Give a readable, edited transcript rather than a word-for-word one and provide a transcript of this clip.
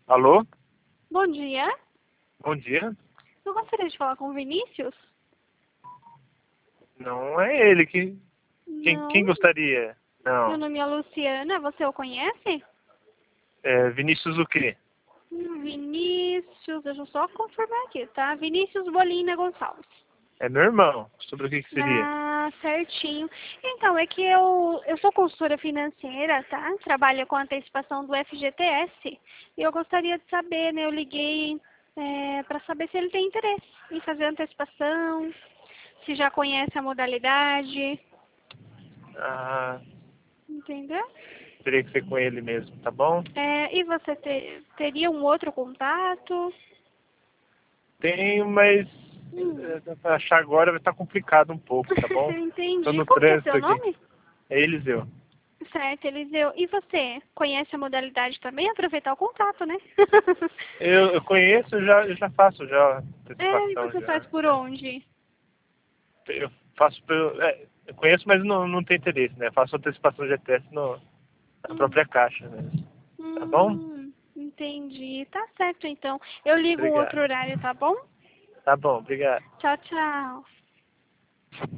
Alô? Bom dia. Bom dia. Eu gostaria de falar com o Vinícius? Não é ele que... Quem Não. gostaria? Meu Não. nome é Luciana. Você o conhece? É Vinícius o quê? Vinícius, deixa eu só confirmar aqui, tá? Vinícius Bolina Gonçalves. É meu irmão. Sobre o que seria? Ah, certinho. Então, é que eu sou consultora financeira, tá? Trabalho com antecipação do FGTS. E eu gostaria de saber, né? Eu liguei para saber se ele tem interesse em fazer antecipação, se já conhece a modalidade, Ah, entendeu? teria que ser com ele mesmo, tá bom? E você teria um outro contato? Tenho, mas Hum. pra achar agora vai estar complicado um pouco, tá bom? Tô Entendi. no Como que é trânsito seu aqui. nome? É Eliseu. Certo, Eliseu. E você? Conhece a modalidade também? Aproveitar o contato, né? Eu conheço, eu já faço já E antecipação você faz já. por onde? Eu faço pelo... eu conheço, mas não tenho interesse, né? Eu faço antecipação de FGTS na Hum, própria caixa, né? Tá bom? entendi. Tá certo, então. Eu ligo um outro Obrigado. horário, tá bom? Tá bom, obrigado. Tchau, tchau.